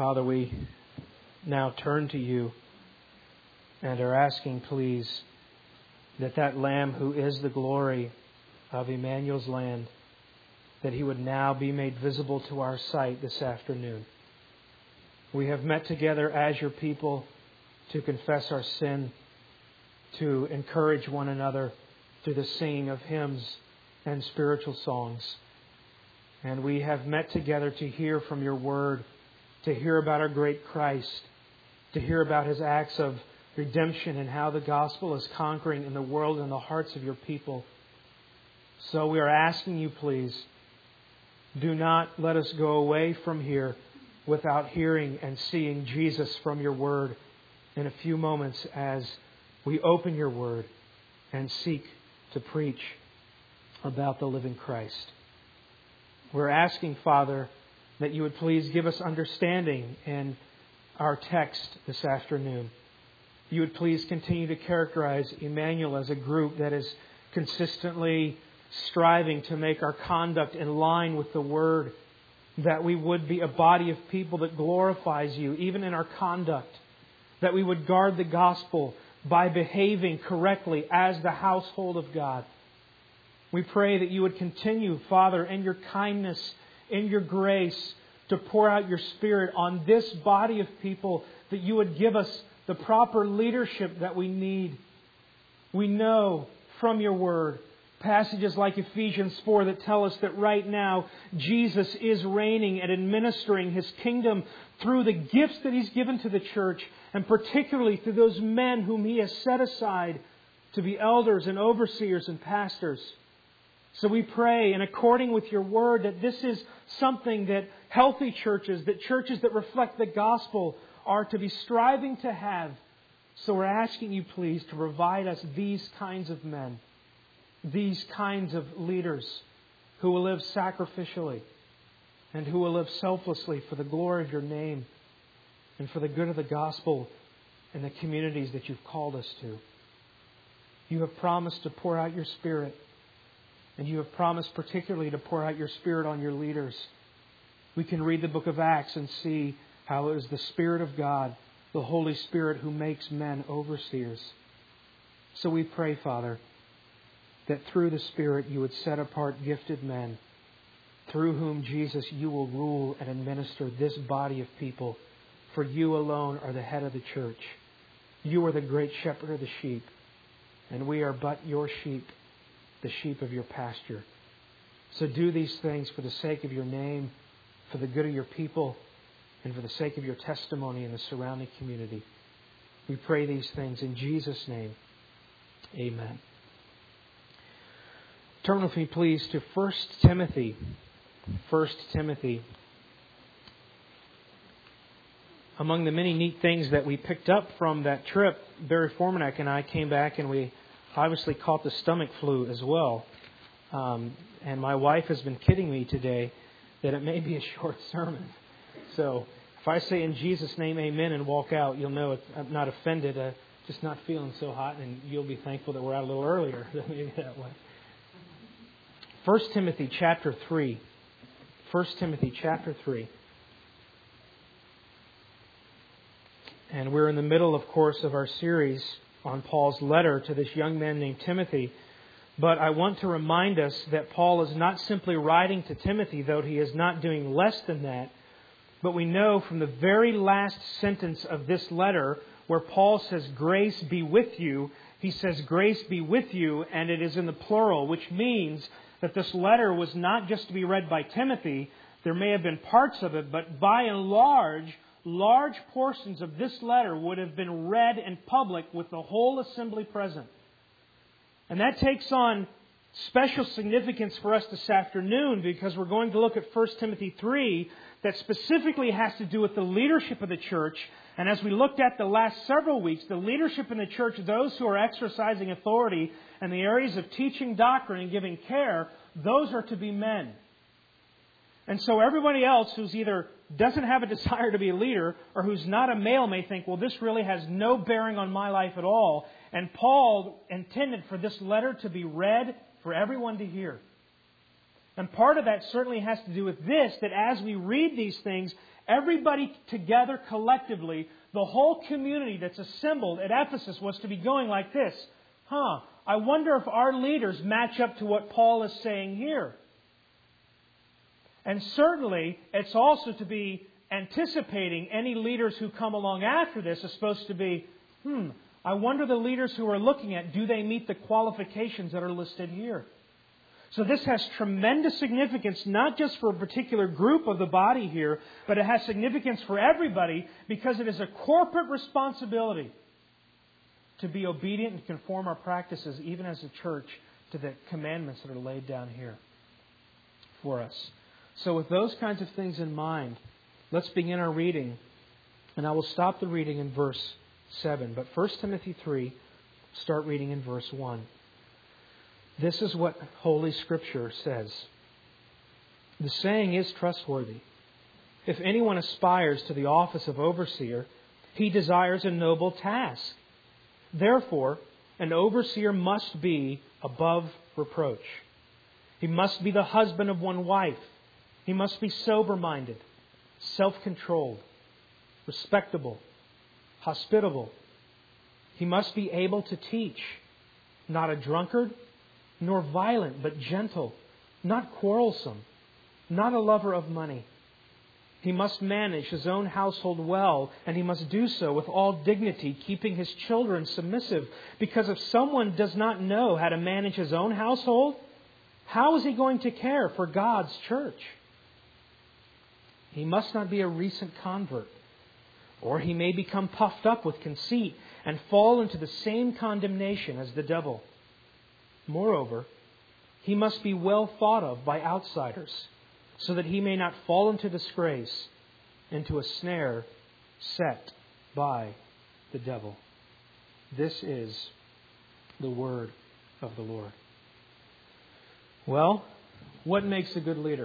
Father, we now turn to You and are asking, please, that Lamb who is the glory of Emmanuel's land, that He would now be made visible to our sight this afternoon. We have met together as Your people to confess our sin, to encourage one another through the singing of hymns and spiritual songs. And we have met together to hear from Your Word, to hear about our great Christ, to hear about His acts of redemption and how the gospel is conquering in the world and the hearts of Your people. So we are asking You, please, do not let us go away from here without hearing and seeing Jesus from Your Word in a few moments as we open Your Word and seek to preach about the living Christ. We're asking, Father, that You would please give us understanding in our text this afternoon. You would please continue to characterize Emmanuel as a group that is consistently striving to make our conduct in line with the Word, that we would be a body of people that glorifies You even in our conduct, that we would guard the gospel by behaving correctly as the household of God. We pray that You would continue, Father, in Your kindness, in Your grace, to pour out Your Spirit on this body of people, that You would give us the proper leadership that we need. We know from Your Word passages like Ephesians 4 that tell us that right now Jesus is reigning and administering His kingdom through the gifts that He's given to the church, and particularly through those men whom He has set aside to be elders and overseers and pastors. So we pray, in according with Your Word, that this is something that healthy churches, that churches that reflect the gospel are to be striving to have. So we're asking You, please, to provide us these kinds of men, these kinds of leaders who will live sacrificially and who will live selflessly for the glory of Your name and for the good of the gospel and the communities that You've called us to. You have promised to pour out Your Spirit, and You have promised particularly to pour out Your Spirit on Your leaders. We can read the book of Acts and see how it is the Spirit of God, the Holy Spirit, who makes men overseers. So we pray, Father, that through the Spirit You would set apart gifted men, through whom, Jesus, You will rule and administer this body of people. For You alone are the head of the church. You are the great shepherd of the sheep, and we are but Your sheep, the sheep of Your pasture. So do these things for the sake of Your name, for the good of Your people, and for the sake of Your testimony in the surrounding community. We pray these things in Jesus' name. Amen. Turn with me, please, to 1 Timothy. 1 Timothy. Among the many neat things that we picked up from that trip, Barry Formanek and I came back and we obviously caught the stomach flu as well. And my wife has been kidding me today that it may be a short sermon. So if I say in Jesus' name, amen, and walk out, you'll know I'm not offended, just not feeling so hot, and you'll be thankful that we're out a little earlier. Maybe that way. 1 Timothy chapter 3. 1 Timothy chapter 3. And we're in the middle, of course, of our series on Paul's letter to this young man named Timothy. But I want to remind us that Paul is not simply writing to Timothy, though he is not doing less than that. But we know from the very last sentence of this letter, where Paul says, "Grace be with you," he says, "Grace be with you," and it is in the plural, which means that this letter was not just to be read by Timothy. There may have been parts of it, but by and large portions of this letter would have been read in public with the whole assembly present. And that takes on special significance for us this afternoon, because we're going to look at 1 Timothy 3 that specifically has to do with the leadership of the church. And as we looked at the last several weeks, the leadership in the church, those who are exercising authority in the areas of teaching doctrine and giving care, those are to be men. And so everybody else who's either doesn't have a desire to be a leader or who's not a male may think, well, this really has no bearing on my life at all. And Paul intended for this letter to be read for everyone to hear. And part of that certainly has to do with this, that as we read these things, everybody together collectively, the whole community that's assembled at Ephesus was to be going like this. I wonder if our leaders match up to what Paul is saying here. And certainly, it's also to be anticipating any leaders who come along after this is supposed to be, I wonder the leaders who are looking at, do they meet the qualifications that are listed here? So this has tremendous significance, not just for a particular group of the body here, but it has significance for everybody because it is a corporate responsibility to be obedient and conform our practices, even as a church, to the commandments that are laid down here for us. So with those kinds of things in mind, let's begin our reading. And I will stop the reading in verse 7. But 1 Timothy 3, start reading in verse 1. This is what Holy Scripture says. The saying is trustworthy. If anyone aspires to the office of overseer, he desires a noble task. Therefore, an overseer must be above reproach. He must be the husband of one wife. He must be sober-minded, self-controlled, respectable, hospitable. He must be able to teach, not a drunkard, nor violent, but gentle, not quarrelsome, not a lover of money. He must manage his own household well, and he must do so with all dignity, keeping his children submissive. Because if someone does not know how to manage his own household, how is he going to care for God's church? He must not be a recent convert, or he may become puffed up with conceit and fall into the same condemnation as the devil. Moreover, he must be well thought of by outsiders, so that he may not fall into disgrace, into a snare set by the devil. This is the word of the Lord. Well, what makes a good leader?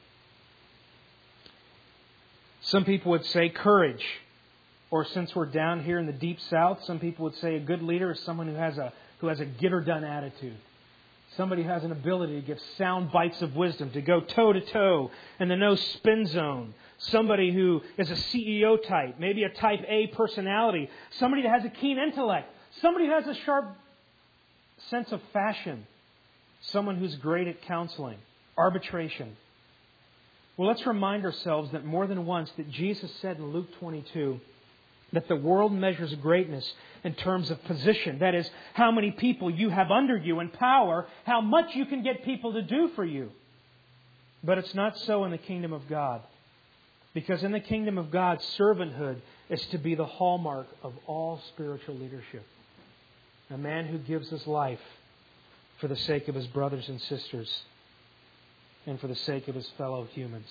Some people would say courage. Or since we're down here in the deep south, some people would say a good leader is someone who has a get-her-done attitude. Somebody who has an ability to give sound bites of wisdom, to go toe-to-toe in the no-spin zone. Somebody who is a CEO type, maybe a type A personality. Somebody that has a keen intellect. Somebody who has a sharp sense of fashion. Someone who's great at counseling, arbitration. Well, let's remind ourselves that more than once that Jesus said in Luke 22 that the world measures greatness in terms of position. That is, how many people you have under you in power, how much you can get people to do for you. But it's not so in the kingdom of God. Because in the kingdom of God, servanthood is to be the hallmark of all spiritual leadership. A man who gives his life for the sake of his brothers and sisters and for the sake of his fellow humans.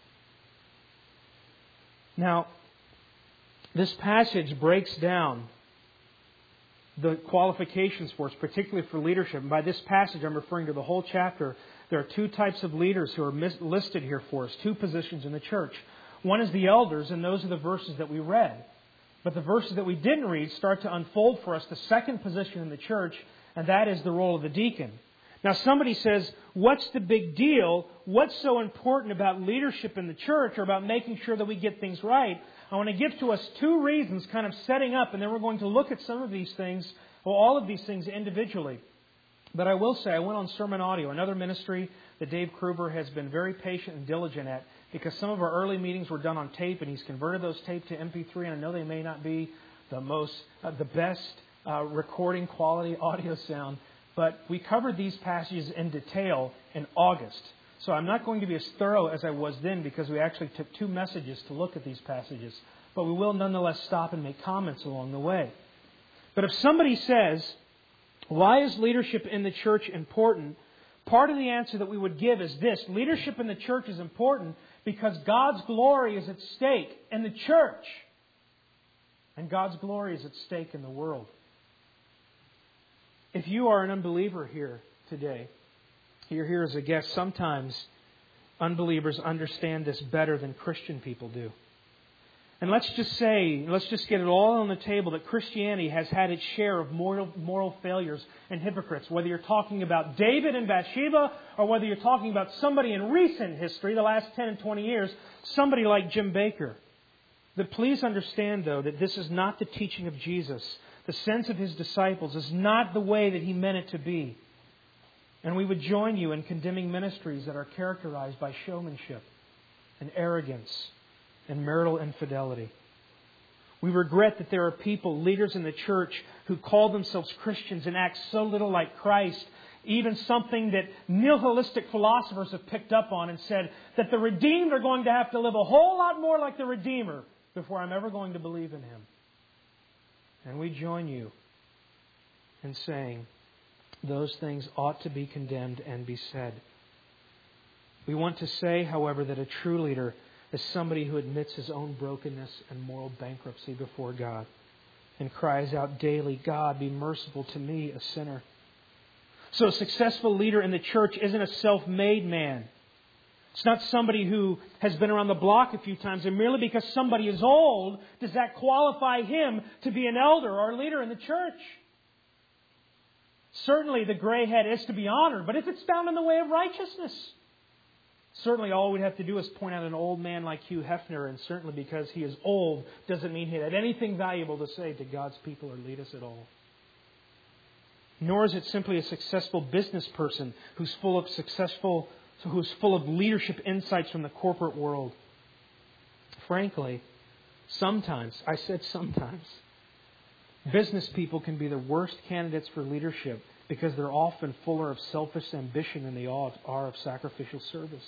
Now, this passage breaks down the qualifications for us, particularly for leadership. And by this passage, I'm referring to the whole chapter. There are two types of leaders who are listed here for us, two positions in the church. One is the elders, and those are the verses that we read. But the verses that we didn't read start to unfold for us the second position in the church, and that is the role of the deacon. Now somebody says, what's the big deal? What's so important about leadership in the church or about making sure that we get things right? I want to give to us two reasons kind of setting up, and then we're going to look at some of these things, or all of these things individually. But I will say, I went on Sermon Audio, another ministry that Dave Kruber has been very patient and diligent at, because some of our early meetings were done on tape, and he's converted those tape to MP3, and I know they may not be the best recording quality audio sound, but we covered these passages in detail in August. So I'm not going to be as thorough as I was then because we actually took two messages to look at these passages. But we will nonetheless stop and make comments along the way. But if somebody says, why is leadership in the church important? Part of the answer that we would give is this. Leadership in the church is important because God's glory is at stake in the church. And God's glory is at stake in the world. If you are an unbeliever here today, you're here as a guest, sometimes unbelievers understand this better than Christian people do. And let's just get it all on the table that Christianity has had its share of moral failures and hypocrites. Whether you're talking about David and Bathsheba, or whether you're talking about somebody in recent history, the last 10 and 20 years, somebody like Jim Bakker. But please understand, though, that this is not the teaching of Jesus. The sense of His disciples is not the way that He meant it to be. And we would join you in condemning ministries that are characterized by showmanship and arrogance and marital infidelity. We regret that there are people, leaders in the church, who call themselves Christians and act so little like Christ, even something that nihilistic philosophers have picked up on and said that the redeemed are going to have to live a whole lot more like the Redeemer before I'm ever going to believe in Him. And we join you in saying those things ought to be condemned and be said. We want to say, however, that a true leader is somebody who admits his own brokenness and moral bankruptcy before God and cries out daily, God, be merciful to me, a sinner. So a successful leader in the church isn't a self-made man. It's not somebody who has been around the block a few times, and merely because somebody is old, does that qualify him to be an elder or a leader in the church? Certainly the gray head is to be honored, but if it's found in the way of righteousness, certainly all we'd have to do is point out an old man like Hugh Hefner, and certainly because he is old doesn't mean he had anything valuable to say to God's people or lead us at all. Nor is it simply a successful business person who's full of leadership insights from the corporate world. Frankly, sometimes, business people can be the worst candidates for leadership because they're often fuller of selfish ambition than they are of sacrificial service.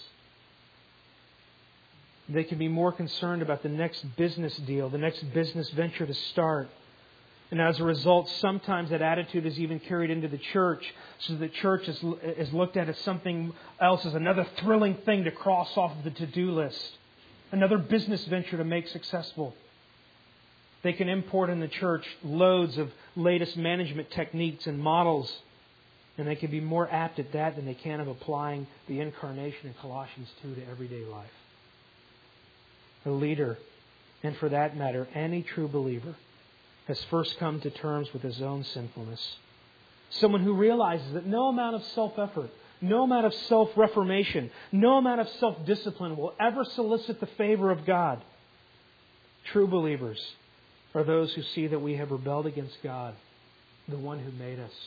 They can be more concerned about the next business deal, the next business venture to start. And as a result, sometimes that attitude is even carried into the church, so the church is looked at as something else, as another thrilling thing to cross off of the to-do list, another business venture to make successful. They can import in the church loads of latest management techniques and models, and they can be more apt at that than they can of applying the incarnation in Colossians 2 to everyday life. A leader, and for that matter, any true believer, has first come to terms with his own sinfulness. Someone who realizes that no amount of self-effort, no amount of self-reformation, no amount of self-discipline will ever solicit the favor of God. True believers are those who see that we have rebelled against God, the one who made us.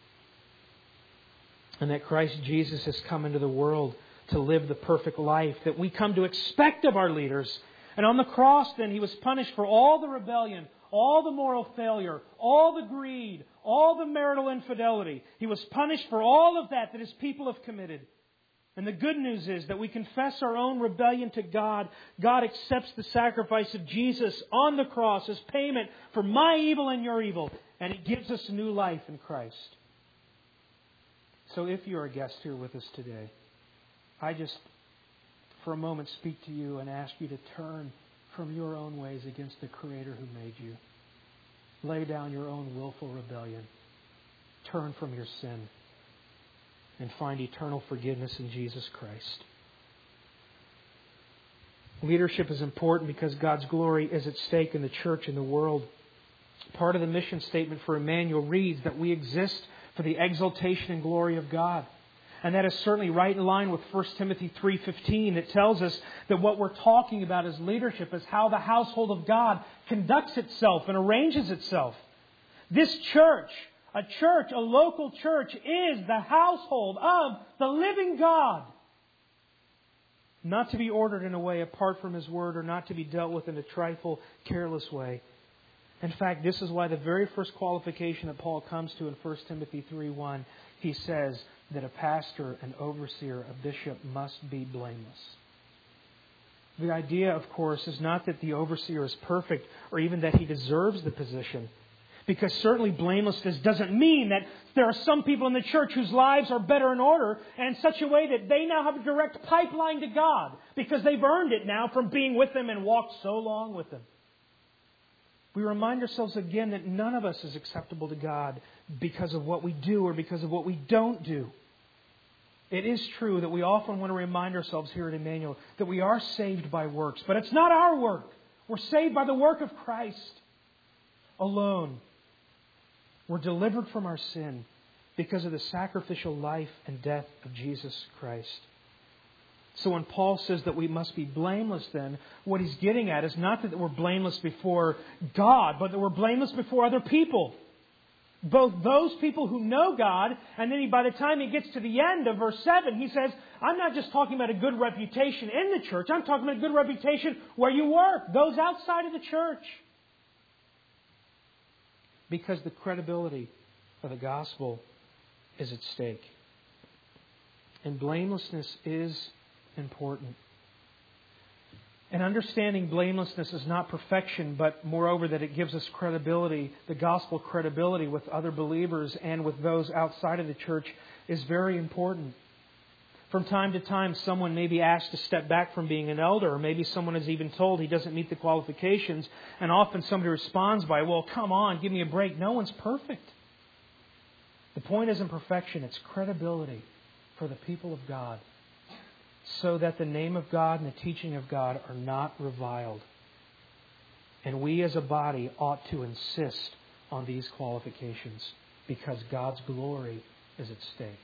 And that Christ Jesus has come into the world to live the perfect life that we come to expect of our leaders. And on the cross, then, He was punished for all the rebellion, all the moral failure, all the greed, all the marital infidelity. He was punished for all of that His people have committed. And the good news is that we confess our own rebellion to God. God accepts the sacrifice of Jesus on the cross as payment for my evil and your evil. And He gives us new life in Christ. So if you're a guest here with us today, I just, for a moment, speak to you and ask you to turn from your own ways against the Creator who made you. Lay down your own willful rebellion. Turn from your sin and find eternal forgiveness in Jesus Christ. Leadership is important because God's glory is at stake in the church and the world. Part of the mission statement for Emmanuel reads that we exist for the exaltation and glory of God. And that is certainly right in line with 1 Timothy 3:15. It tells us that what we're talking about as leadership is how the household of God conducts itself and arranges itself. This church, a local church, is the household of the living God. Not to be ordered in a way apart from His Word, or not to be dealt with in a trifle, careless way. In fact, this is why the very first qualification that Paul comes to in 1 Timothy 3:1, he says that a pastor, an overseer, a bishop must be blameless. The idea, of course, is not that the overseer is perfect or even that he deserves the position. Because certainly blamelessness doesn't mean that there are some people in the church whose lives are better in order and in such a way that they now have a direct pipeline to God because they've earned it now from being with Him and walked so long with Him. We remind ourselves again that none of us is acceptable to God because of what we do or because of what we don't do. It is true that we often want to remind ourselves here at Emmanuel that we are saved by works, but it's not our work. We're saved by the work of Christ alone. We're delivered from our sin because of the sacrificial life and death of Jesus Christ. So when Paul says that we must be blameless then, what he's getting at is not that we're blameless before God, but that we're blameless before other people. Both those people who know God, and then by the time he gets to the end of verse 7, he says, I'm not just talking about a good reputation in the church, I'm talking about a good reputation where you work, those outside of the church. Because the credibility of the gospel is at stake. And blamelessness is important. And understanding blamelessness is not perfection, but moreover that it gives us credibility, the gospel credibility with other believers and with those outside of the church is very important. From time to time, someone may be asked to step back from being an elder, or maybe someone is even told he doesn't meet the qualifications, and often somebody responds by, well, come on, give me a break. No one's perfect. The point isn't perfection, it's credibility for the people of God, so that the name of God and the teaching of God are not reviled. And we as a body ought to insist on these qualifications because God's glory is at stake.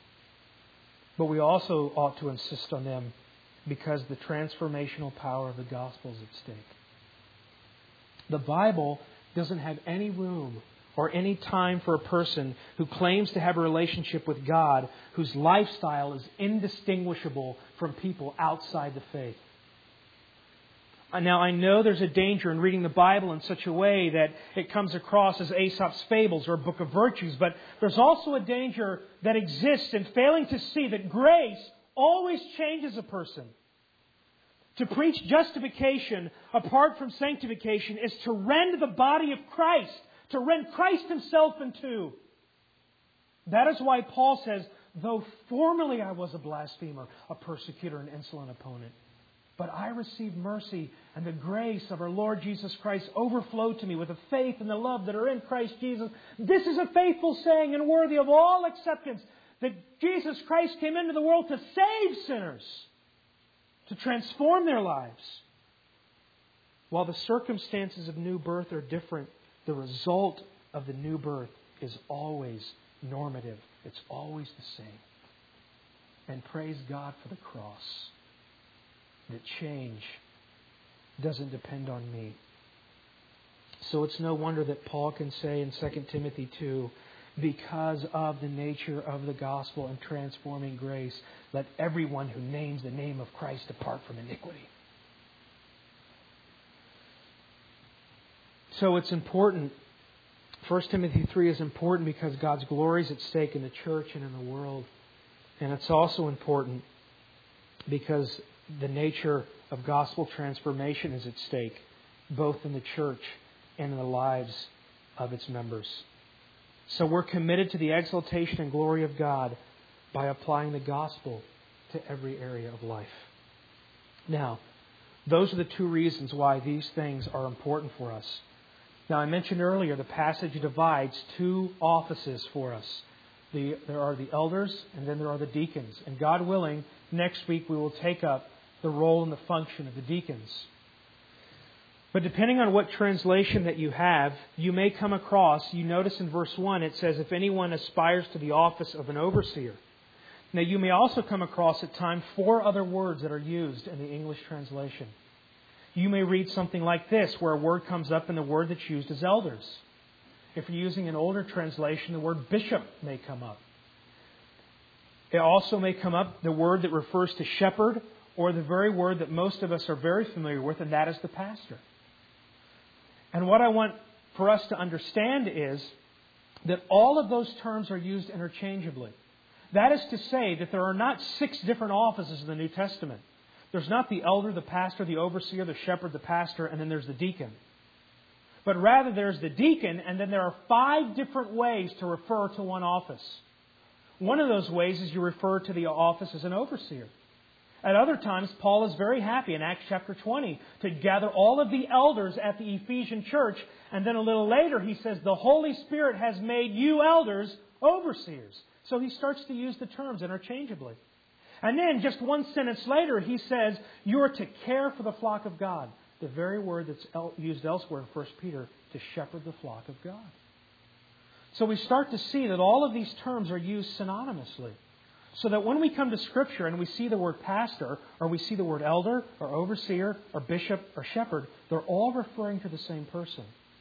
But we also ought to insist on them because the transformational power of the gospel is at stake. The Bible doesn't have any room or any time for a person who claims to have a relationship with God whose lifestyle is indistinguishable from people outside the faith. Now, I know there's a danger in reading the Bible in such a way that it comes across as Aesop's Fables or a book of virtues, but there's also a danger that exists in failing to see that grace always changes a person. To preach justification apart from sanctification is to rend the body of Christ, to rend Christ Himself in two. That is why Paul says, though formerly I was a blasphemer, a persecutor, an insolent opponent, but I received mercy, and the grace of our Lord Jesus Christ overflowed to me with the faith and the love that are in Christ Jesus. This is a faithful saying and worthy of all acceptance, that Jesus Christ came into the world to save sinners, to transform their lives. While the circumstances of new birth are different, the result of the new birth is always normative. It's always the same. And praise God for the cross. That change doesn't depend on me. So it's no wonder that Paul can say in 2 Timothy 2, because of the nature of the gospel and transforming grace, let everyone who names the name of Christ depart from iniquity. So it's important. 1 Timothy 3 is important because God's glory is at stake in the church and in the world. And it's also important because the nature of gospel transformation is at stake, both in the church and in the lives of its members. So we're committed to the exaltation and glory of God by applying the gospel to every area of life. Now, those are the two reasons why these things are important for us. Now, I mentioned earlier the passage divides two offices for us. There are the elders and then there are the deacons. And God willing, next week we will take up the role and the function of the deacons. But depending on what translation that you have, you may come across, you notice in verse 1 it says, if anyone aspires to the office of an overseer. Now you may also come across at times 4 other words that are used in the English translation. You may read something like this, where a word comes up and the word that's used is elders. If you're using an older translation, the word bishop may come up. It also may come up the word that refers to shepherd, or the very word that most of us are very familiar with, and that is the pastor. And what I want for us to understand is that all of those terms are used interchangeably. That is to say that there are not 6 different offices in the New Testament. There's not the elder, the pastor, the overseer, the shepherd, the pastor, and then there's the deacon. But rather there's the deacon, and then there are 5 different ways to refer to one office. One of those ways is you refer to the office as an overseer. At other times, Paul is very happy in Acts chapter 20 to gather all of the elders at the Ephesian church. And then a little later he says, the Holy Spirit has made you elders overseers. So he starts to use the terms interchangeably. And then just one sentence later he says, you are to care for the flock of God. the very word that's used elsewhere in 1 Peter, to shepherd the flock of God. So we start to see that all of these terms are used synonymously. So that when we come to Scripture and we see the word pastor, or we see the word elder, or overseer, or bishop, or shepherd, they're all referring to the same person.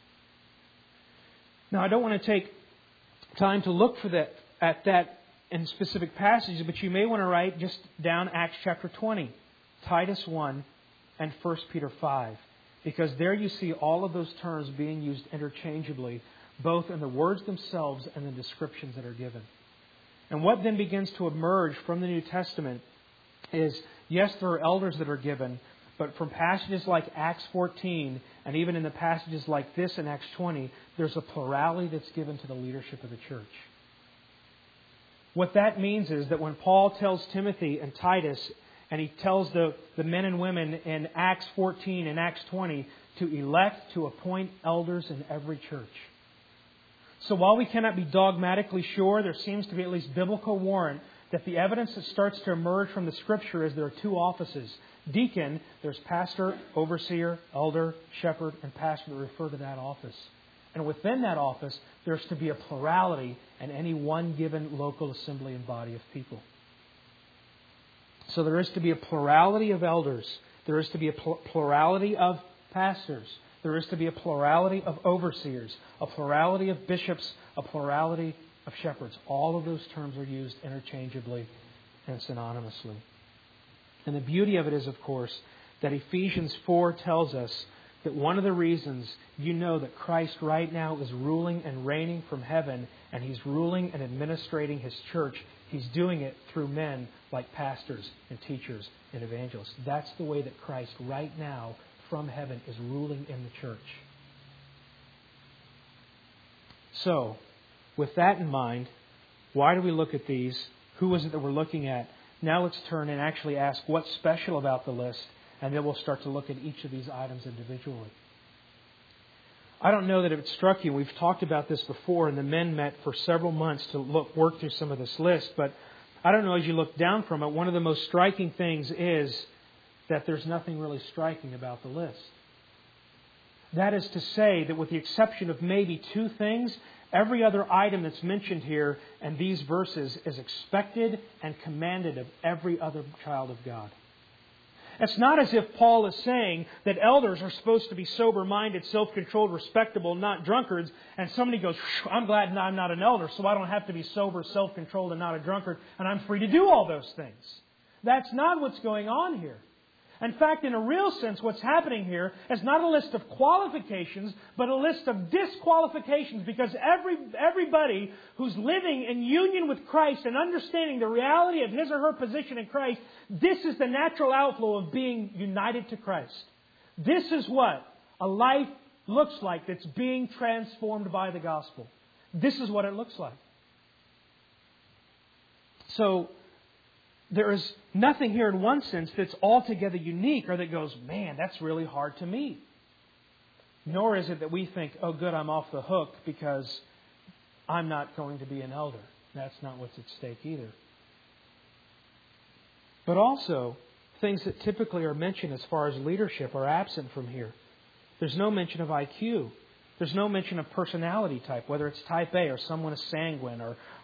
Now, I don't want to take time to look at that in specific passages, but you may want to write just down Acts chapter 20, Titus 1, and 1 Peter 5. Because there you see all of those terms being used interchangeably, both in the words themselves and the descriptions that are given. And what then begins to emerge from the New Testament is, yes, there are elders that are given, but from passages like Acts 14, and even in the passages like this in Acts 20, there's a plurality that's given to the leadership of the church. What that means is that when Paul tells Timothy and Titus, and he tells the men and women in Acts 14 and Acts 20 to elect, to appoint elders in every church. So while we cannot be dogmatically sure, there seems to be at least biblical warrant that the evidence that starts to emerge from the Scripture is there are two offices. Deacon, there's pastor, overseer, elder, shepherd, and pastor that refer to that office. And within that office, there's to be a plurality in any one given local assembly and body of people. So there is to be a plurality of elders. There is to be a plurality of pastors. There is to be a plurality of overseers, a plurality of bishops, a plurality of shepherds. All of those terms are used interchangeably and synonymously. And the beauty of it is, of course, that Ephesians 4 tells us that one of the reasons you know that Christ right now is ruling and reigning from heaven, and He's ruling and administrating His church, He's doing it through men like pastors and teachers and evangelists. That's the way that Christ right now from heaven is ruling in the church. So, with that in mind, why do we look at these? Who is it that we're looking at? Now let's turn and actually ask what's special about the list, and then we'll start to look at each of these items individually. I don't know that if it struck you, we've talked about this before, and the men met for several months to work through some of this list, but I don't know, as you look down from it, one of the most striking things is that there's nothing really striking about the list. That is to say that with the exception of maybe two things, every other item that's mentioned here in these verses is expected and commanded of every other child of God. It's not as if Paul is saying that elders are supposed to be sober-minded, self-controlled, respectable, not drunkards, and somebody goes, I'm glad I'm not an elder, so I don't have to be sober, self-controlled, and not a drunkard, and I'm free to do all those things. That's not what's going on here. In fact, in a real sense, what's happening here is not a list of qualifications, but a list of disqualifications, because everybody who's living in union with Christ and understanding the reality of his or her position in Christ, this is the natural outflow of being united to Christ. This is what a life looks like that's being transformed by the gospel. This is what it looks like. So, there is nothing here in one sense that's altogether unique or that goes, man, that's really hard to meet. Nor is it that we think, oh good, I'm off the hook because I'm not going to be an elder. That's not what's at stake either. But also, things that typically are mentioned as far as leadership are absent from here. There's no mention of IQ. There's no mention of personality type, whether it's type A or someone is sanguine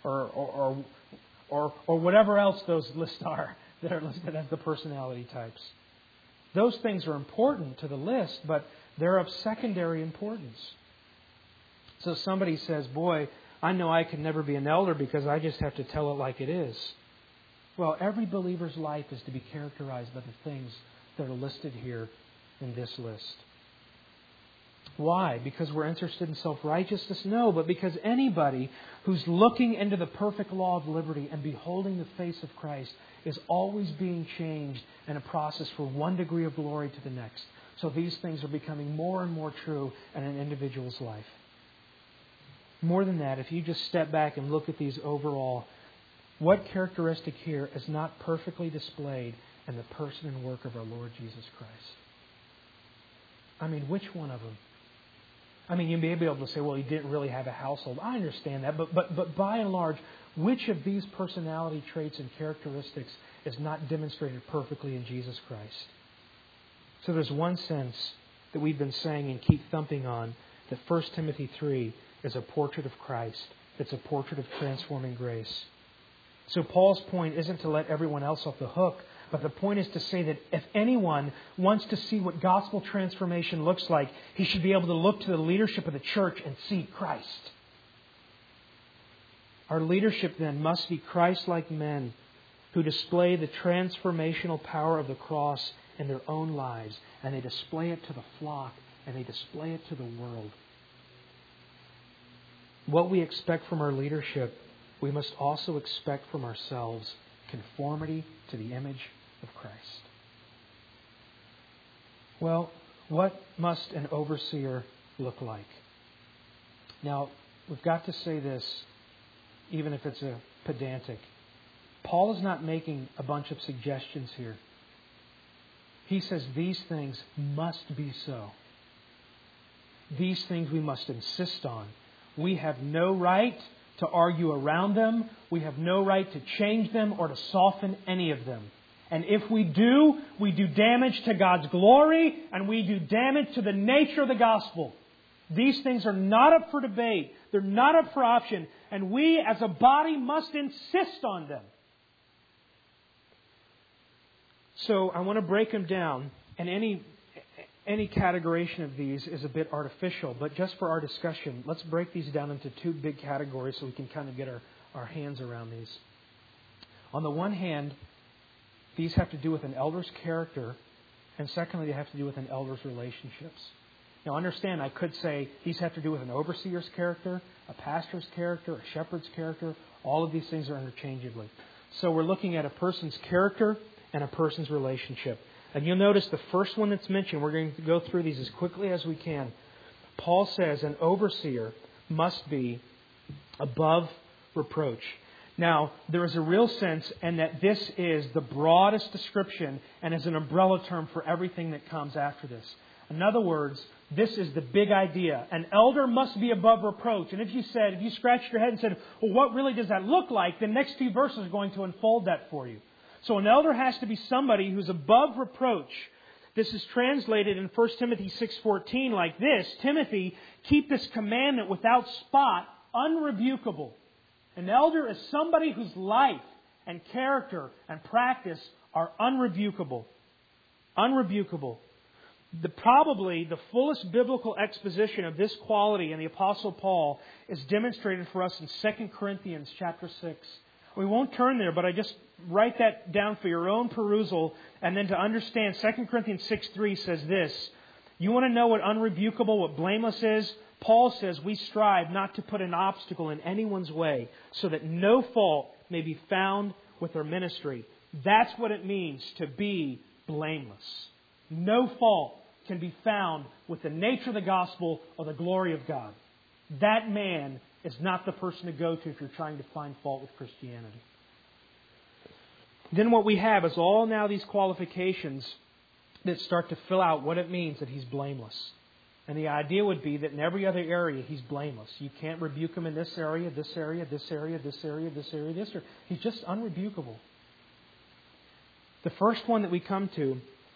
or whatever else those lists are that are listed as the personality types. Those things are important to the list, but they're of secondary importance. So somebody says, boy, I know I can never be an elder because I just have to tell it like it is. Well, every believer's life is to be characterized by the things that are listed here in this list. Why? Because we're interested in self-righteousness? No, but because anybody who's looking into the perfect law of liberty and beholding the face of Christ is always being changed in a process from one degree of glory to the next. So these things are becoming more and more true in an individual's life. More than that, if you just step back and look at these overall, what characteristic here is not perfectly displayed in the person and work of our Lord Jesus Christ? I mean, which one of them? I mean, you may be able to say, well, he didn't really have a household. I understand that. But by and large, which of these personality traits and characteristics is not demonstrated perfectly in Jesus Christ? So there's one sense that we've been saying and keep thumping on, that 1 Timothy 3 is a portrait of Christ. It's a portrait of transforming grace. So Paul's point isn't to let everyone else off the hook, but the point is to say that if anyone wants to see what gospel transformation looks like, he should be able to look to the leadership of the church and see Christ. Our leadership then must be Christ-like men who display the transformational power of the cross in their own lives, and they display it to the flock, and they display it to the world. What we expect from our leadership, we must also expect from ourselves: conformity to the image of Christ. Well, what must an overseer look like? Now, we've got to say this, even if it's a pedantic. Paul is not making a bunch of suggestions here. He says these things must be so. These things we must insist on. We have no right to argue around them. We have no right to change them or to soften any of them. And if we do damage to God's glory, and we do damage to the nature of the gospel. These things are not up for debate. They're not up for option. And we as a body must insist on them. So I want to break them down. And any categorization of these is a bit artificial. But just for our discussion, let's break these down into two big categories so we can kind of get our hands around these. On the one hand, these have to do with an elder's character. And secondly, they have to do with an elder's relationships. Now understand, I could say these have to do with an overseer's character, a pastor's character, a shepherd's character. All of these things are interchangeably. So we're looking at a person's character and a person's relationship. And you'll notice the first one that's mentioned, we're going to go through these as quickly as we can. Paul says an overseer must be above reproach. Now, there is a real sense in that this is the broadest description and is an umbrella term for everything that comes after this. In other words, this is the big idea. An elder must be above reproach. And if you scratched your head and said, well, what really does that look like? The next few verses are going to unfold that for you. So an elder has to be somebody who's above reproach. This is translated in 1 Timothy 6:14 like this: Timothy, keep this commandment without spot, unrebukable. An elder is somebody whose life and character and practice are unrebukable. Unrebukable. Probably the fullest biblical exposition of this quality in the Apostle Paul is demonstrated for us in 2 Corinthians chapter 6. We won't turn there, but I just write that down for your own perusal. And then to understand, 2 Corinthians 6:3 says this: you want to know what unrebukable, what blameless is? Paul says we strive not to put an obstacle in anyone's way, so that no fault may be found with our ministry. That's what it means to be blameless. No fault can be found with the nature of the gospel or the glory of God. That man is not the person to go to if you're trying to find fault with Christianity. Then what we have is all now these qualifications that start to fill out what it means that he's blameless. And the idea would be that in every other area he's blameless. You can't rebuke him in this area, this area, this area, this area, this area, this area. He's just unrebukable. The first one that we come to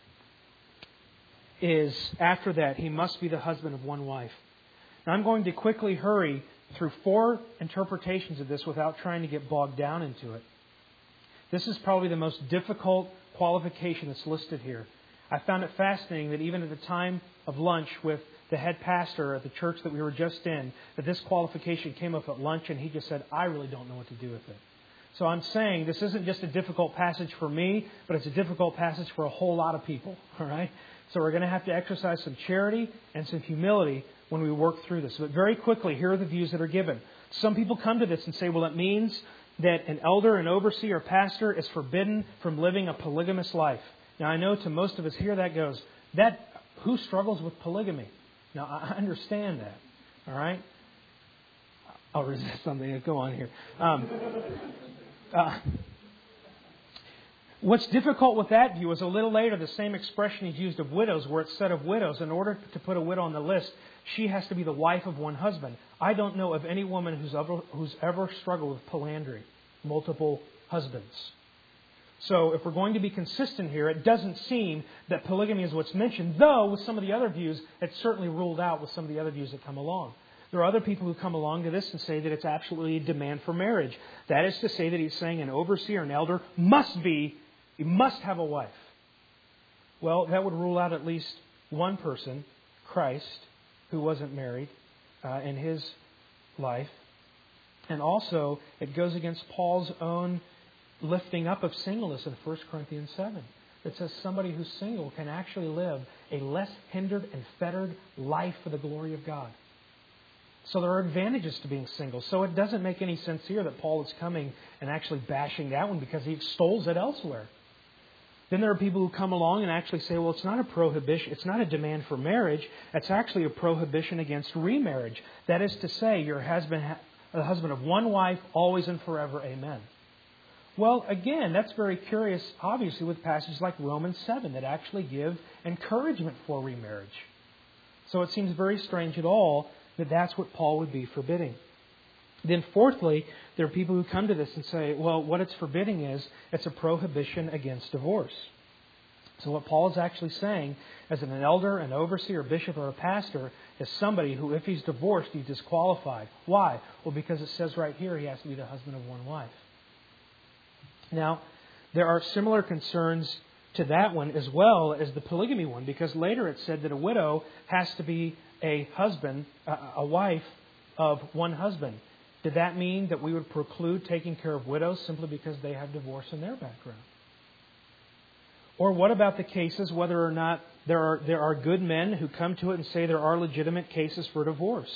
is, after that, he must be the husband of one wife. Now I'm going to quickly hurry through 4 interpretations of this without trying to get bogged down into it. This is probably the most difficult qualification that's listed here. I found it fascinating that even at the time of lunch with the head pastor at the church that we were just in, that this qualification came up at lunch and he just said, I really don't know what to do with it. So I'm saying this isn't just a difficult passage for me, but it's a difficult passage for a whole lot of people. All right? So we're going to have to exercise some charity and some humility when we work through this. But very quickly, here are the views that are given. Some people come to this and say, well, it means that an elder, an overseer, or pastor is forbidden from living a polygamous life. Now, I know to most of us here that goes, who struggles with polygamy? Now, I understand that. All right? I'll resist something. Go on here. What's difficult with that view is a little later the same expression is used of widows, where it's said of widows, in order to put a widow on the list, she has to be the wife of one husband. I don't know of any woman who's ever struggled with polyandry, multiple husbands. So if we're going to be consistent here, it doesn't seem that polygamy is what's mentioned, though with some of the other views, it's certainly ruled out with some of the other views that come along. There are other people who come along to this and say that it's absolutely a demand for marriage. That is to say that he's saying an overseer, an elder, must have a wife. Well, that would rule out at least one person, Christ, who wasn't married in his life. And also, it goes against Paul's own lifting up of singleness in 1 Corinthians 7. It says somebody who's single can actually live a less hindered and fettered life for the glory of God. So there are advantages to being single. So it doesn't make any sense here that Paul is coming and actually bashing that one because he extols it elsewhere. Then there are people who come along and actually say, well, it's not a prohibition, it's not a demand for marriage, it's actually a prohibition against remarriage. That is to say, you're the husband of one wife, always and forever, amen. Well, again, that's very curious, obviously, with passages like Romans 7 that actually give encouragement for remarriage. So it seems very strange at all that that's what Paul would be forbidding. Then fourthly, there are people who come to this and say, well, what it's forbidding is it's a prohibition against divorce. So what Paul is actually saying, as an elder, an overseer, a bishop, or a pastor, is somebody who, if he's divorced, he's disqualified. Why? Well, because it says right here he has to be the husband of one wife. Now, there are similar concerns to that one as well as the polygamy one, because later it said that a widow has to be a wife of one husband. Did that mean that we would preclude taking care of widows simply because they have divorce in their background? Or what about the cases whether or not there are good men who come to it and say there are legitimate cases for divorce?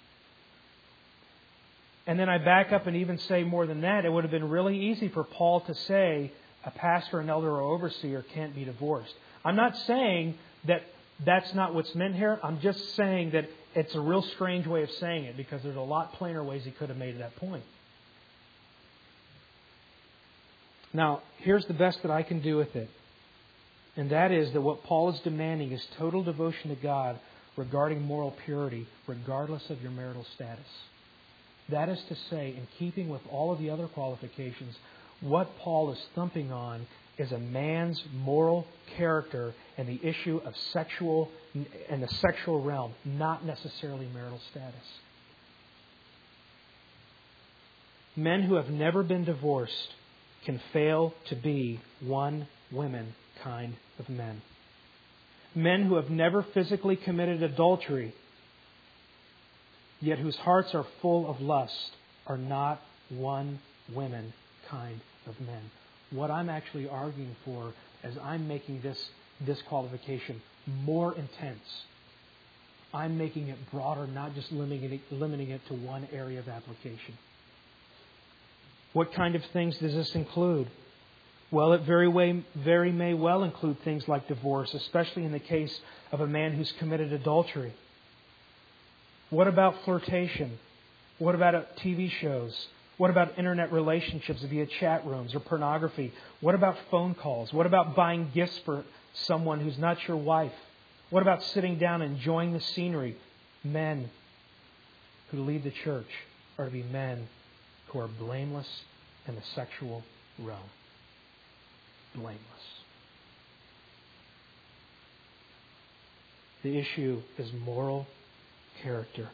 And then I back up and even say more than that. It would have been really easy for Paul to say a pastor, an elder, or overseer can't be divorced. I'm not saying that that's not what's meant here. I'm just saying that it's a real strange way of saying it because there's a lot plainer ways he could have made that point. Now, here's the best that I can do with it. And that is that what Paul is demanding is total devotion to God regarding moral purity, regardless of your marital status. That is to say, in keeping with all of the other qualifications, what Paul is thumping on is a man's moral character and the issue of the sexual realm, not necessarily marital status. Men who have never been divorced can fail to be one women kind of men. Men who have never physically committed adultery, yet whose hearts are full of lust, are not one women kind of men. What I'm actually arguing for as I'm making this qualification more intense, I'm making it broader, not just limiting it to one area of application. What kind of things does this include? Well, it very may well include things like divorce, especially in the case of a man who's committed adultery. What about flirtation? What about TV shows? What about internet relationships via chat rooms or pornography? What about phone calls? What about buying gifts for someone who's not your wife? What about sitting down and enjoying the scenery? Men who lead the church are to be men who are blameless in the sexual realm. Blameless. The issue is moral character.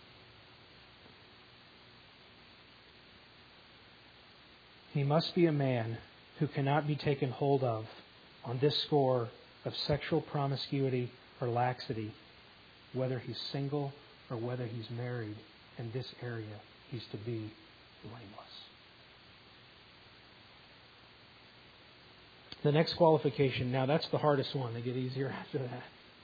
He must be a man who cannot be taken hold of on this score of sexual promiscuity or laxity, whether he's single or whether he's married. In this area, he's to be blameless. The next qualification, now that's the hardest one. They get easier after that.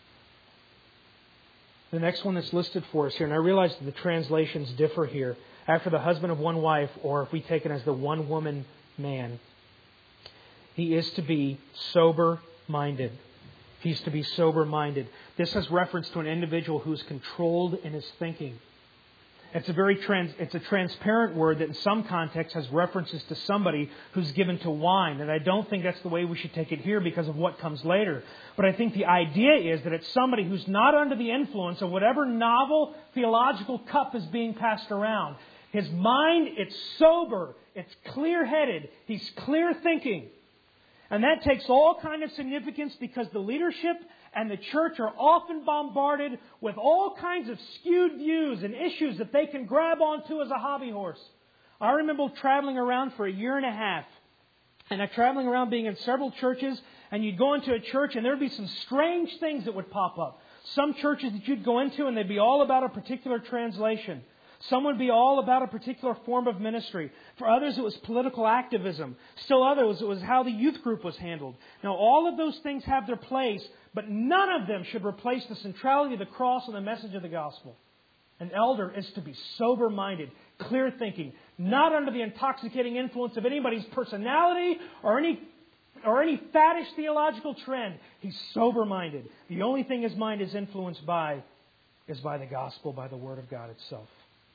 The next one that's listed for us here, and I realize that the translations differ here. After the husband of one wife, or if we take it as the one woman man, he is to be sober-minded. He's to be sober-minded. This has reference to an individual who's controlled in his thinking. It's a transparent word that in some contexts has references to somebody who's given to wine. And I don't think that's the way we should take it here because of what comes later. But I think the idea is that it's somebody who's not under the influence of whatever novel theological cup is being passed around. His mind, it's sober. It's clear-headed. He's clear thinking. And that takes all kind of significance because the leadership and the church are often bombarded with all kinds of skewed views and issues that they can grab onto as a hobby horse. I remember traveling around for a year and a half. And traveling around being in several churches, and you'd go into a church and there'd be some strange things that would pop up. Some churches that you'd go into and they'd be all about a particular translation. Some would be all about a particular form of ministry. For others, it was political activism. Still others, it was how the youth group was handled. Now, all of those things have their place, but none of them should replace the centrality of the cross and the message of the gospel. An elder is to be sober-minded, clear-thinking, not under the intoxicating influence of anybody's personality or any faddish theological trend. He's sober-minded. The only thing his mind is influenced by is by the gospel, by the Word of God itself.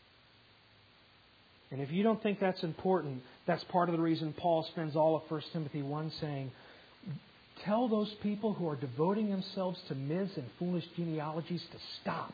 And if you don't think that's important, that's part of the reason Paul spends all of 1 Timothy 1 saying, tell those people who are devoting themselves to myths and foolish genealogies to stop.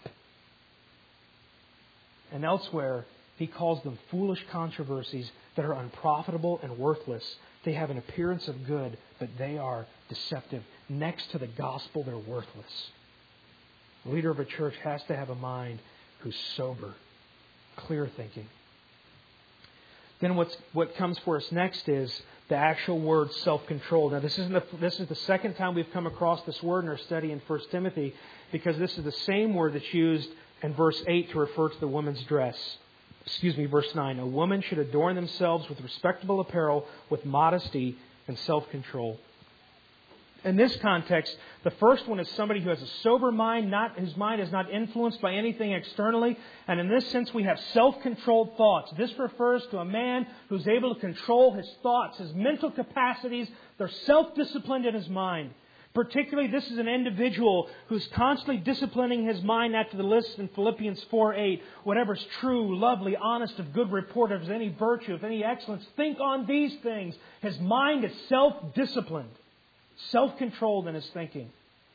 And elsewhere, he calls them foolish controversies that are unprofitable and worthless. They have an appearance of good, but they are deceptive. Next to the gospel, they're worthless. The leader of a church has to have a mind who's sober, clear thinking. Then what comes for us next is the actual word self-control. Now, this is the second time we've come across this word in our study in 1 Timothy, because this is the same word that's used in verse 8 to refer to the woman's dress. Verse 9. A woman should adorn themselves with respectable apparel, with modesty and self-control. In this context, the first one is somebody who has a sober mind, whose mind is not influenced by anything externally. And in this sense, we have self-controlled thoughts. This refers to a man who's able to control his thoughts, his mental capacities. They're self-disciplined in his mind. Particularly, this is an individual who's constantly disciplining his mind after the list in Philippians 4:8. Whatever's true, lovely, honest, of good report, if there's any virtue, if any excellence, think on these things. His mind is self-disciplined, self-controlled in his thinking.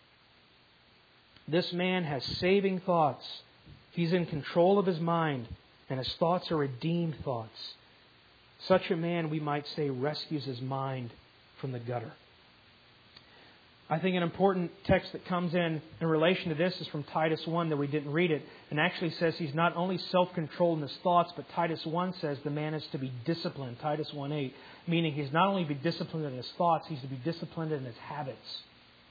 This man has saving thoughts. He's in control of his mind, and his thoughts are redeemed thoughts. Such a man, we might say, rescues his mind from the gutter. I think an important text that comes in relation to this is from Titus 1, that we didn't read it, and actually says he's not only self-controlled in his thoughts, but Titus 1 says the man is to be disciplined. Titus 1:8, meaning he's not only to be disciplined in his thoughts, he's to be disciplined in his habits.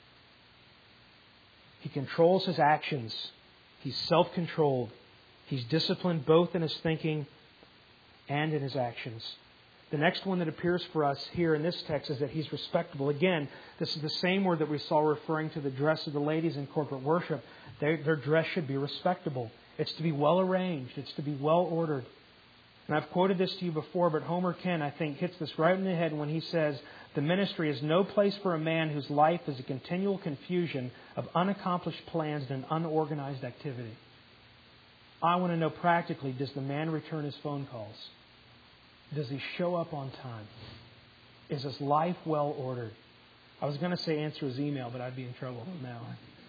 He controls his actions. He's self-controlled. He's disciplined both in his thinking and in his actions. The next one that appears for us here in this text is that he's respectable. Again, this is the same word that we saw referring to the dress of the ladies in corporate worship. Their dress should be respectable. It's to be well arranged. It's to be well ordered. And I've quoted this to you before, but Homer Ken, I think, hits this right in the head when he says, the ministry is no place for a man whose life is a continual confusion of unaccomplished plans and an unorganized activity. I want to know practically, does the man return his phone calls? Does he show up on time? Is his life well ordered? I was going to say answer his email, but I'd be in trouble now.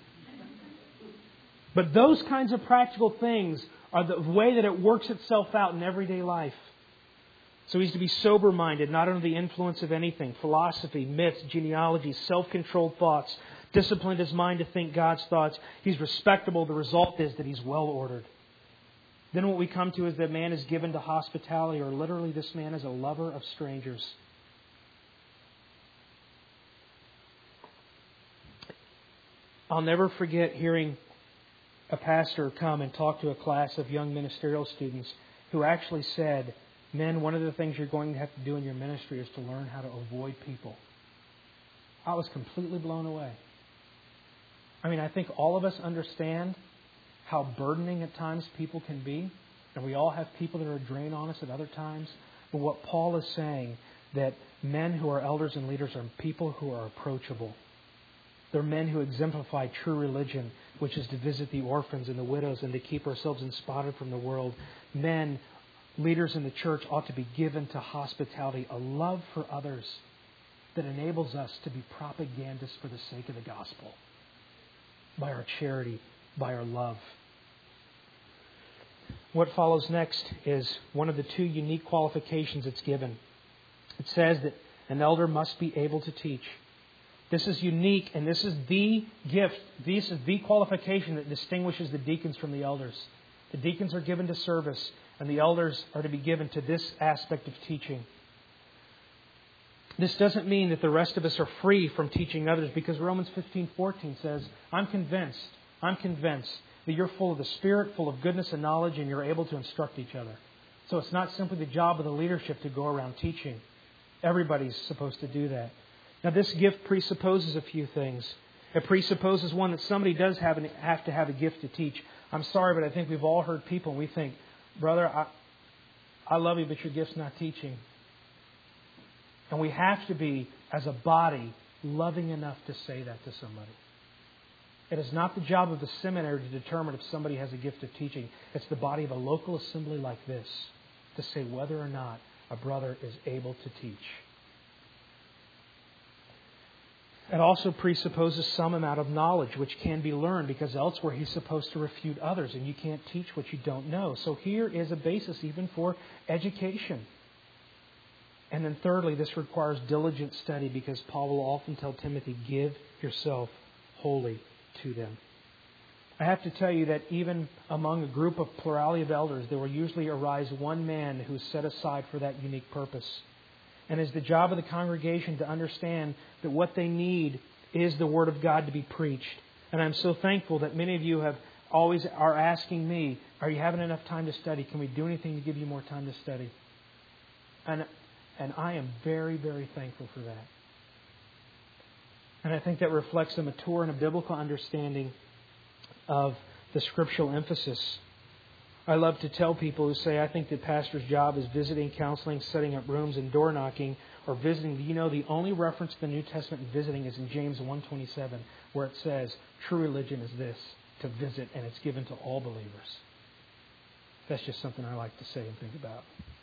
But those kinds of practical things are the way that it works itself out in everyday life. So he's to be sober-minded, not under the influence of anything. Philosophy, myths, genealogy, self-controlled thoughts. Disciplined his mind to think God's thoughts. He's respectable. The result is that he's well ordered. Then what we come to is that man is given to hospitality, or literally this man is a lover of strangers. I'll never forget hearing a pastor come and talk to a class of young ministerial students who actually said, men, one of the things you're going to have to do in your ministry is to learn how to avoid people. I was completely blown away. I mean, I think all of us understand how burdening at times people can be. And we all have people that are a drain on us at other times. But what Paul is saying, that men who are elders and leaders are people who are approachable. They're men who exemplify true religion, which is to visit the orphans and the widows and to keep ourselves unspotted from the world. Men, leaders in the church, ought to be given to hospitality, a love for others that enables us to be propagandists for the sake of the gospel. By our charity, by our love. What follows next is one of the two unique qualifications it's given. It says that An elder must be able to teach. This is unique, and this is the gift. This is the qualification that distinguishes the deacons from the elders. The deacons are given to service, and the elders are to be given to this aspect of teaching. This doesn't mean that the rest of us are free from teaching others, because Romans 15:14 says, I'm convinced that you're full of the Spirit, full of goodness and knowledge, and you're able to instruct each other. So it's not simply the job of the leadership to go around teaching. Everybody's supposed to do that. Now, this gift presupposes a few things. It presupposes, one, that somebody does have to have a gift to teach. I'm sorry, but I think we've all heard people, and we think, brother, I love you, but your gift's not teaching. And we have to be, as a body, loving enough to say that to somebody. It is not the job of the seminary to determine if somebody has a gift of teaching. It's the body of a local assembly like this to say whether or not a brother is able to teach. It also presupposes some amount of knowledge which can be learned, because elsewhere he's supposed to refute others, and you can't teach what you don't know. So here is a basis even for education. And then thirdly, this requires diligent study, because Paul will often tell Timothy, give yourself wholly to them. I have to tell you that even among a group of plurality of elders, there will usually arise one man who is set aside for that unique purpose. And it's the job of the congregation to understand that what they need is the Word of God to be preached. And I'm so thankful that many of you are asking me, are you having enough time to study? Can we do anything to give you more time to study? And I am very, very thankful for that. And I think that reflects a mature and a biblical understanding of the scriptural emphasis. I love to tell people who say, I think the pastor's job is visiting, counseling, setting up rooms, and door knocking, or visiting. You know, the only reference to the New Testament in visiting is in James 1:27, where it says, true religion is this, to visit, and it's given to all believers. That's just something I like to say and think about.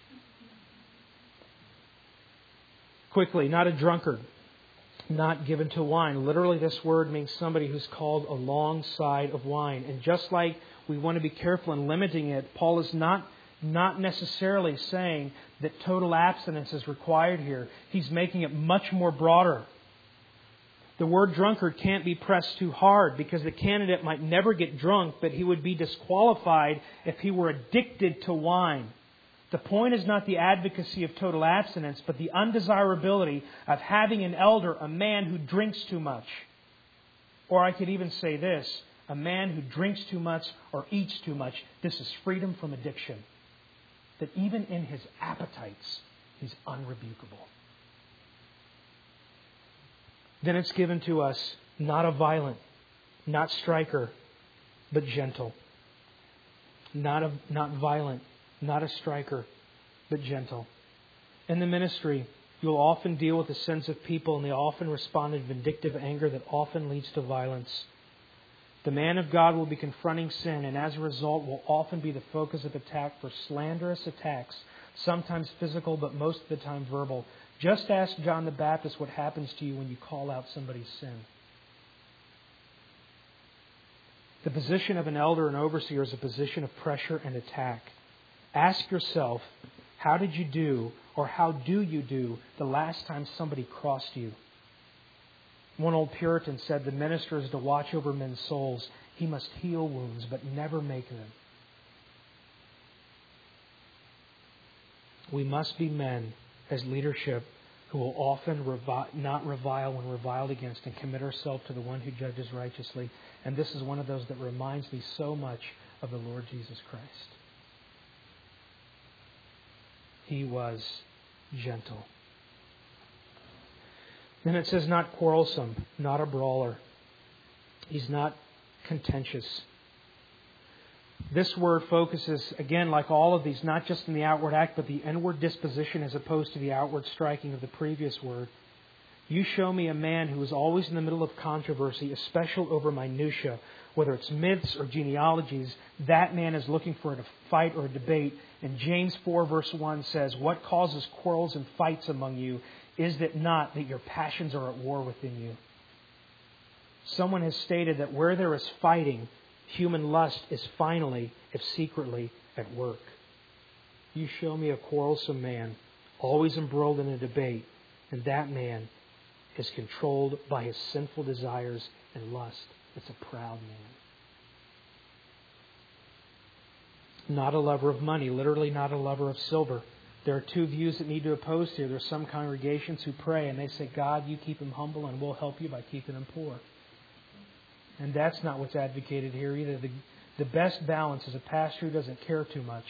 Quickly, not a drunkard, not given to wine. Literally, this word means somebody who's called alongside of wine. And just like we want to be careful in limiting it, Paul is not necessarily saying that total abstinence is required here. He's making it much more broader. The word drunkard can't be pressed too hard, because the candidate might never get drunk, but he would be disqualified if he were addicted to wine. The point is not the advocacy of total abstinence, but the undesirability of having an elder, a man who drinks too much. Or I could even say this, a man who drinks too much or eats too much. This is freedom from addiction. That even in his appetites, he's unrebukable. Then it's given to us, not a violent, not striker, but gentle. Not violent, not a striker, but gentle. In the ministry, you'll often deal with the sins of people, and they often respond in vindictive anger that often leads to violence. The man of God will be confronting sin, and as a result will often be the focus of attack for slanderous attacks, sometimes physical, but most of the time verbal. Just ask John the Baptist what happens to you when you call out somebody's sin. The position of an elder and overseer is a position of pressure and attack. Ask yourself, how did you do, or how do you do, the last time somebody crossed you? One old Puritan said, the minister is to watch over men's souls. He must heal wounds, but never make them. We must be men as leadership who will often not revile when reviled against, and commit ourselves to the one who judges righteously. And this is one of those that reminds me so much of the Lord Jesus Christ. He was gentle. Then it says not quarrelsome, not a brawler. He's not contentious. This word focuses, again, like all of these, not just in the outward act, but the inward disposition as opposed to the outward striking of the previous word. You show me a man who is always in the middle of controversy, especially over minutia, whether it's myths or genealogies. That man is looking for a fight or a debate. And James 4 verse 1 says, what causes quarrels and fights among you? Is it not that your passions are at war within you? Someone has stated that where there is fighting, human lust is finally, if secretly, at work. You show me a quarrelsome man, always embroiled in a debate. And that man is controlled by his sinful desires and lust. It's a proud man. Not a lover of money, literally not a lover of silver. There are two views that need to oppose here. There are some congregations who pray and they say, God, you keep him humble and we'll help you by keeping him poor. And that's not what's advocated here either. The best balance is a pastor who doesn't care too much,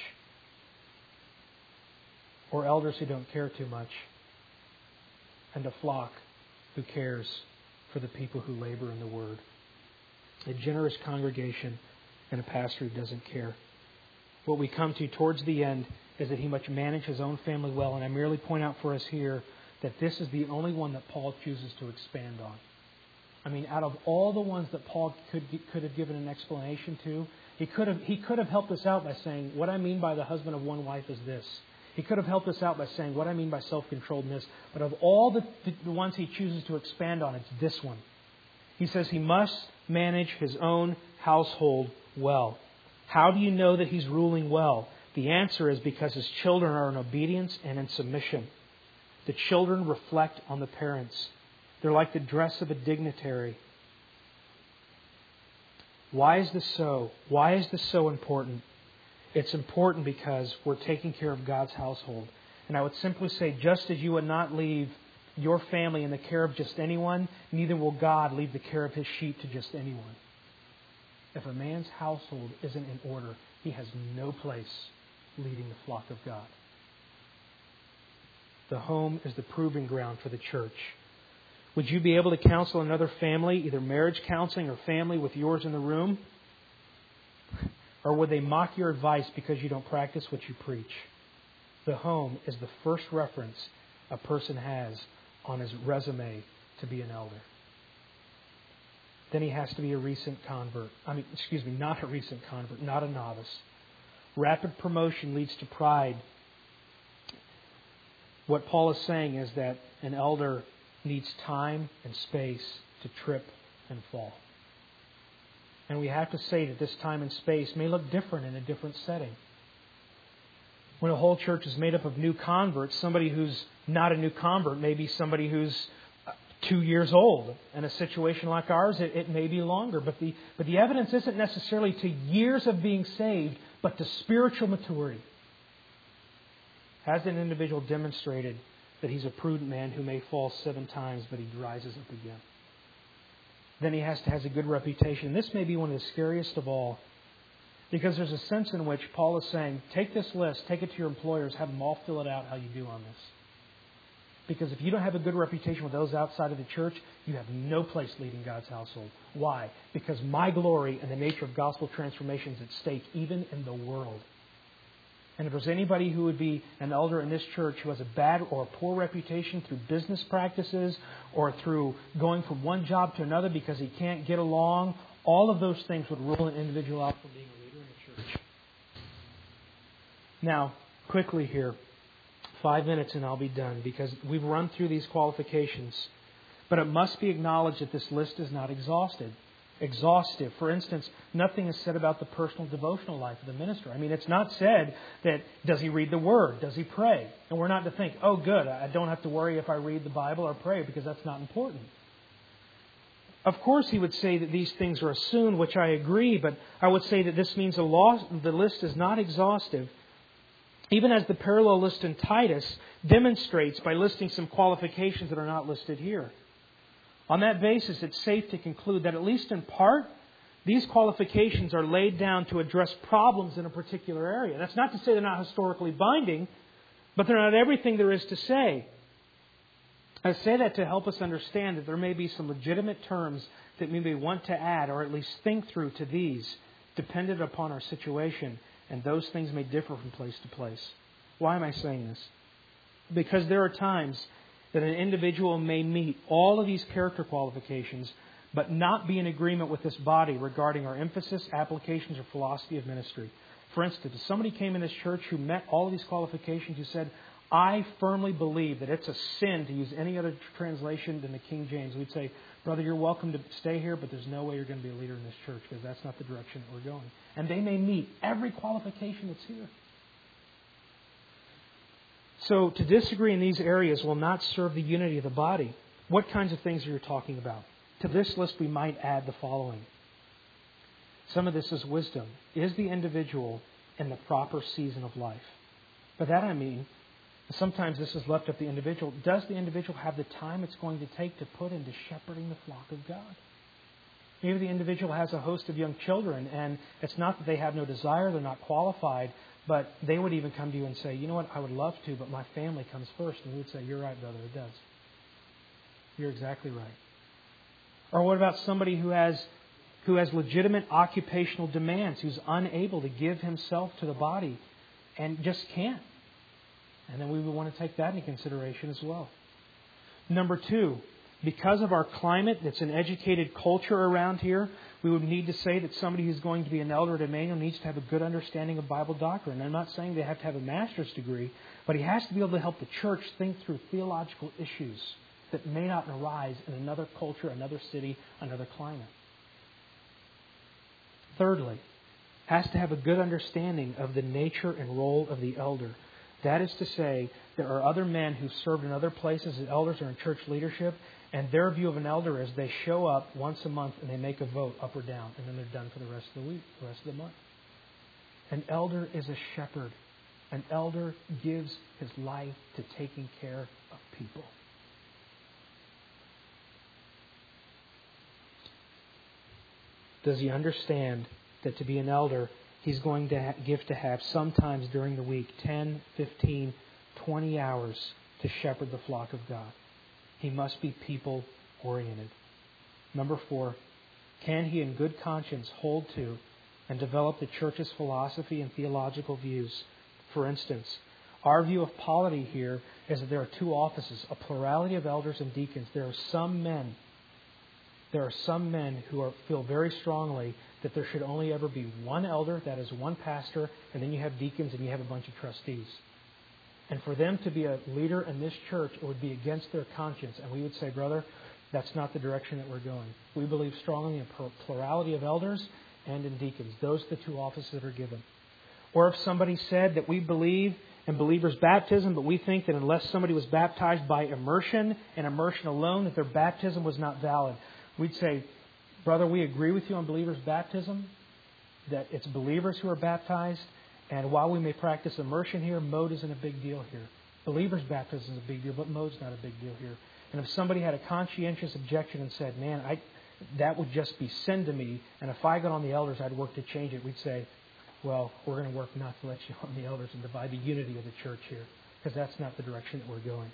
or elders who don't care too much, and a flock who cares for the people who labor in the Word. A generous congregation and a pastor who doesn't care. What we come to towards the end is that he must manage his own family well. And I merely point out for us here that this is the only one that Paul chooses to expand on. I mean, out of all the ones that Paul could have given an explanation to, he could have helped us out by saying, what I mean by the husband of one wife is this. He could have helped us out by saying, what I mean by self-controlledness. But of all the ones he chooses to expand on, it's this one. He says he must manage his own household well. How do you know that he's ruling well? The answer is because his children are in obedience and in submission. The children reflect on the parents. They're like the dress of a dignitary. Why is this so? Why is this so important? It's important because we're taking care of God's household. And I would simply say, just as you would not leave your family in the care of just anyone, neither will God leave the care of His sheep to just anyone. If a man's household isn't in order, he has no place leading the flock of God. The home is the proving ground for the church. Would you be able to counsel another family, either marriage counseling or family with yours in the room? Or would they mock your advice because you don't practice what you preach? The home is the first reference a person has on his resume to be an elder. Then he has to be a recent convert. Not a recent convert, not a novice. Rapid promotion leads to pride. What Paul is saying is that an elder needs time and space to trip and fall. And we have to say that this time and space may look different in a different setting. When a whole church is made up of new converts, somebody who's not a new convert may be somebody who's 2 years old. In a situation like ours, it may be longer. But the evidence isn't necessarily to years of being saved, but to spiritual maturity. Has an individual demonstrated that he's a prudent man who may fall 7 times, but he rises up again? Then he has a good reputation. This may be one of the scariest of all, because there's a sense in which Paul is saying, take this list, take it to your employers, have them all fill it out how you do on this. Because if you don't have a good reputation with those outside of the church, you have no place leading God's household. Why? Because my glory and the nature of gospel transformation is at stake, even in the world. And if there's anybody who would be an elder in this church who has a bad or a poor reputation through business practices or through going from one job to another because he can't get along, all of those things would rule an individual out from being a leader in a church. Now, quickly here, 5 minutes and I'll be done, because we've run through these qualifications. But it must be acknowledged that this list is not exhaustive. For instance, nothing is said about the personal devotional life of the minister. I mean, it's not said that, does he read the Word? Does he pray? And we're not to think, oh good, I don't have to worry if I read the Bible or pray, because that's not important. Of course, he would say that these things are assumed, which I agree, but I would say that this means the list is not exhaustive. Even as the parallel list in Titus demonstrates by listing some qualifications that are not listed here. On that basis, it's safe to conclude that at least in part, these qualifications are laid down to address problems in a particular area. That's not to say they're not historically binding, but they're not everything there is to say. I say that to help us understand that there may be some legitimate terms that we may want to add or at least think through to these, dependent upon our situation. And those things may differ from place to place. Why am I saying this? Because there are times that an individual may meet all of these character qualifications, but not be in agreement with this body regarding our emphasis, applications, or philosophy of ministry. For instance, if somebody came in this church who met all of these qualifications, who said, I firmly believe that it's a sin to use any other translation than the King James, we'd say, brother, you're welcome to stay here, but there's no way you're going to be a leader in this church, because that's not the direction that we're going. And they may meet every qualification that's here. So to disagree in these areas will not serve the unity of the body. What kinds of things are you talking about? To this list we might add the following. Some of this is wisdom. Is the individual in the proper season of life? By that I mean, sometimes this is left up to the individual. Does the individual have the time it's going to take to put into shepherding the flock of God? Maybe the individual has a host of young children, and it's not that they have no desire, they're not qualified, but they would even come to you and say, you know what, I would love to, but my family comes first. And we would say, you're right, brother, it does. You're exactly right. Or what about somebody who has legitimate occupational demands, who's unable to give himself to the body and just can't? And then we would want to take that into consideration as well. Number 2, because of our climate, it's an educated culture around here, we would need to say that somebody who's going to be an elder at Emmanuel needs to have a good understanding of Bible doctrine. I'm not saying they have to have a master's degree, but he has to be able to help the church think through theological issues that may not arise in another culture, another city, another climate. Thirdly, has to have a good understanding of the nature and role of the elder. That is to say, there are other men who served in other places as elders or in church leadership, and their view of an elder is they show up once a month and they make a vote up or down, and then they're done for the rest of the week, the rest of the month. An elder is a shepherd. An elder gives his life to taking care of people. Does he understand that to be an elder, he's going to have sometimes during the week 10, 15, 20 hours to shepherd the flock of God? He must be people-oriented. Number 4, can he in good conscience hold to and develop the church's philosophy and theological views? For instance, our view of polity here is that there are 2 offices, a plurality of elders and deacons. There are some men who feel very strongly that there should only ever be one elder, that is one pastor, and then you have deacons and you have a bunch of trustees. And for them to be a leader in this church, it would be against their conscience. And we would say, brother, that's not the direction that we're going. We believe strongly in plurality of elders and in deacons. Those are the 2 offices that are given. Or if somebody said that we believe in believers' baptism, but we think that unless somebody was baptized by immersion and immersion alone, that their baptism was not valid. We'd say, brother, we agree with you on believers' baptism, that it's believers who are baptized, and while we may practice immersion here, mode isn't a big deal here. Believers' baptism is a big deal, but mode's not a big deal here. And if somebody had a conscientious objection and said, man, that would just be sin to me, and if I got on the elders, I'd work to change it, we'd say, well, we're going to work not to let you on the elders and divide the unity of the church here, because that's not the direction that we're going.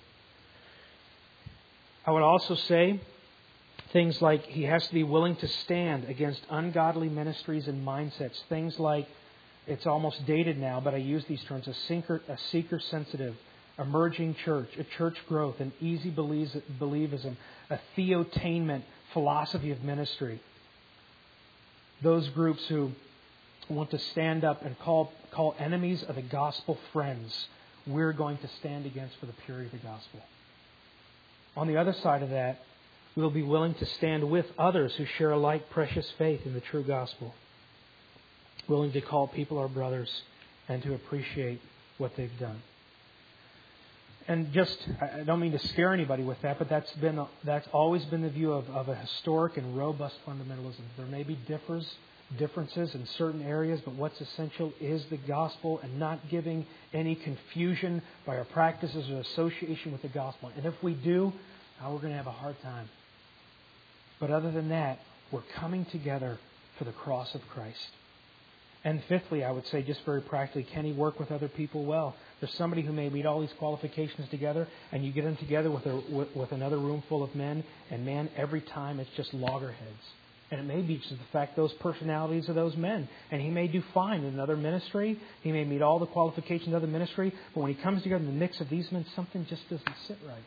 I would also say things like he has to be willing to stand against ungodly ministries and mindsets. Things like, it's almost dated now, but I use these terms, a seeker-sensitive, emerging church, a church growth, an easy believism, a theotainment philosophy of ministry. Those groups who want to stand up and call enemies of the gospel friends, we're going to stand against for the purity of the gospel. On the other side of that, we'll be willing to stand with others who share a like precious faith in the true gospel. Willing to call people our brothers and to appreciate what they've done. And I don't mean to scare anybody with that, but that's always been the view of a historic and robust fundamentalism. There may be differences in certain areas, but what's essential is the gospel and not giving any confusion by our practices or association with the gospel. And if we do, we're going to have a hard time. But other than that, we're coming together for the cross of Christ. And fifthly, I would say just very practically, can he work with other people well? There's somebody who may meet all these qualifications together, and you get them together with another room full of men, and man, every time it's just loggerheads. And it may be just the fact those personalities of those men. And he may do fine in another ministry. He may meet all the qualifications of other ministry, but when he comes together in the mix of these men, something just doesn't sit right.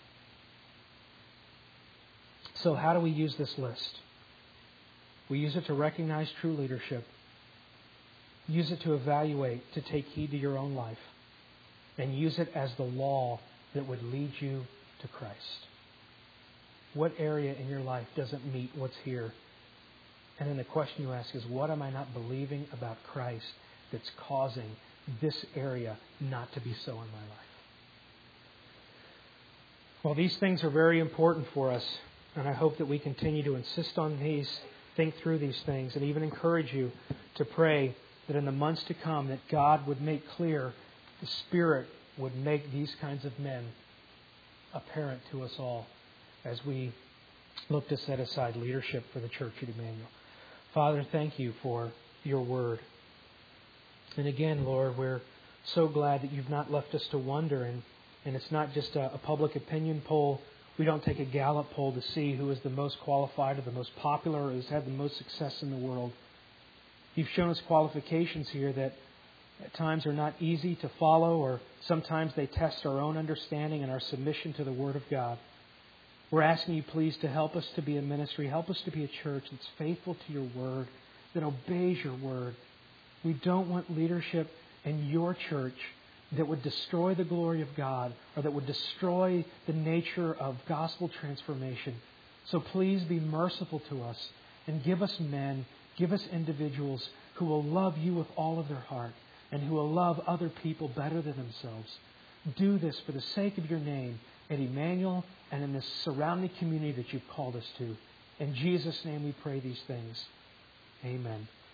So how do we use this list? We use it to recognize true leadership. Use it to evaluate, to take heed to your own life. And use it as the law that would lead you to Christ. What area in your life doesn't meet what's here? And then the question you ask is, what am I not believing about Christ that's causing this area not to be so in my life? Well, these things are very important for us, and I hope that we continue to insist on these, think through these things, and even encourage you to pray that in the months to come that God would make clear, the Spirit would make these kinds of men apparent to us all as we look to set aside leadership for the church at Emmanuel. Father, thank you for your word. And again, Lord, we're so glad that you've not left us to wonder, and it's not just a public opinion poll. We don't take a Gallup poll to see who is the most qualified or the most popular or who's had the most success in the world. You've shown us qualifications here that at times are not easy to follow, or sometimes they test our own understanding and our submission to the Word of God. We're asking you, please, to help us to be a ministry. Help us to be a church that's faithful to your Word, that obeys your Word. We don't want leadership in your church that would destroy the glory of God or that would destroy the nature of gospel transformation. So please be merciful to us and give us men, give us individuals who will love you with all of their heart and who will love other people better than themselves. Do this for the sake of your name at Emmanuel and in this surrounding community that you've called us to. In Jesus' name we pray these things. Amen.